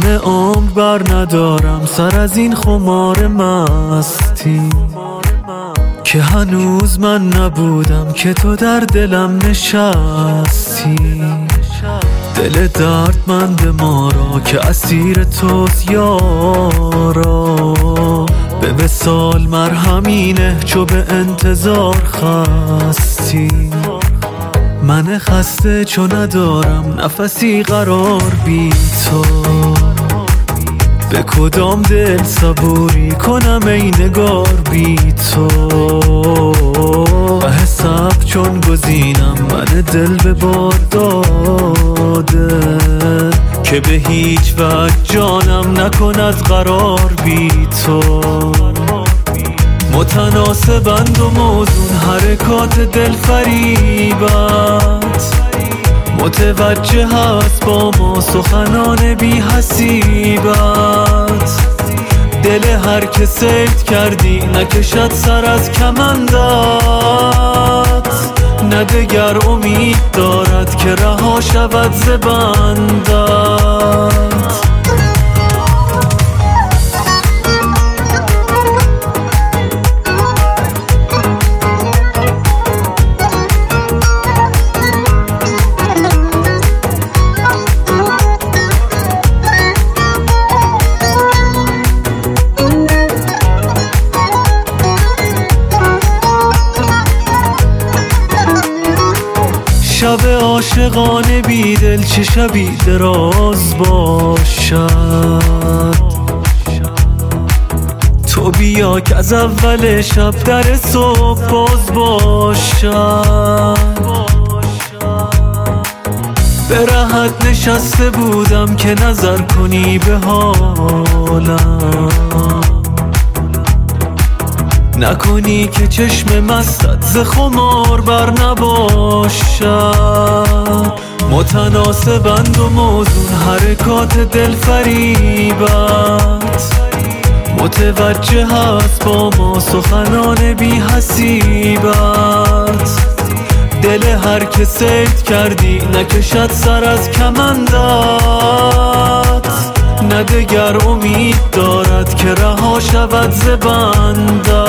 همه عمر بر ندارم سر از این خمار مستی که هنوز من نبودم که تو در دلم نشستی. دل دردمند ما را که اسیر توست یارا، به وصال مرهمینه چو به انتظار خستی. من خسته چو ندارم نفسی قرار بی تو، به کدام دل صبوری کنم ای نگار بی تو. و حساب چون گزینم من دل به بار داده که به هیچ وجه جانم نکند قرار بی تو. متناسبند و موزون حرکات دل فریبت، متوجه هست با ما سخنان بی حسیبت. دل هر که صید کردی نکشد سر از کمندت، نه دگر امید دارد که رها شود ز بندت. شب عاشقانه بیدل چه شبی دراز باشد، تو بیا که از اول شب در صبح باز باشد. به رهت نشسته بودم که نظر کنی به حالم، نکنی که چشم مستت ز خمار بر نباشد. متناسبند و موزون حرکات دل فریبت، متوجه هست با ما سخنان بی حسیبت. دل هر که صید کردی نکشد سر از کمندت، نه دگر امید دارد که رها شود ز بندت.